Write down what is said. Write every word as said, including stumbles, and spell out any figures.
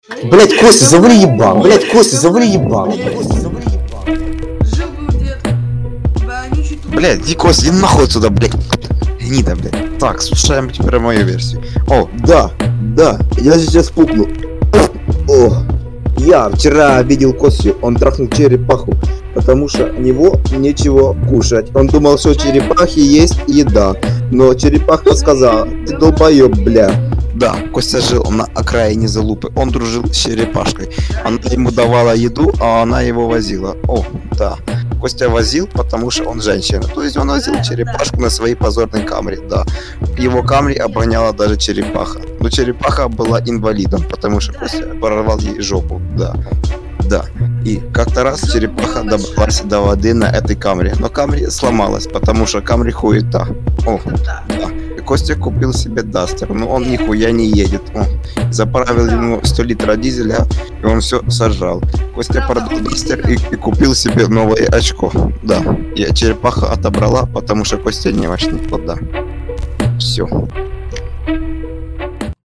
Блять, Костя, завали ебан, блять, Костя, завали ебан. Блять, иди, Костя, иди нахуй отсюда, блять. Гнида, блять. Так, слушаем теперь мою версию. О, Да, да, я сейчас пукну. О, я вчера видел Костю, он трахнул черепаху, потому что у него нечего кушать. Он думал, что у черепахи есть еда, но черепаха сказала: ты долбоёб, бля. да, Костя жил на окраине залупы. Он дружил с черепашкой. Она ему давала еду, а она его возила. О, да. Костя возил, потому что он женщина. То есть он возил черепашку на своей позорной камре, да. Его камре обгоняла даже черепаха. Но черепаха была инвалидом, потому что Костя порвал ей жопу, да. Да. И как-то раз черепаха добралась до воды на этой камре. Но камре сломалась, потому что камре хуета. О, да. И Костя купил себе Дастер, но он нихуя не едет. О, заправил ему сто литров дизеля, и он все сожрал. Костя продал Дастер и, и купил себе новое очко. Да. И черепаха отобрала, потому что Костя не вошли. Вот да. Все.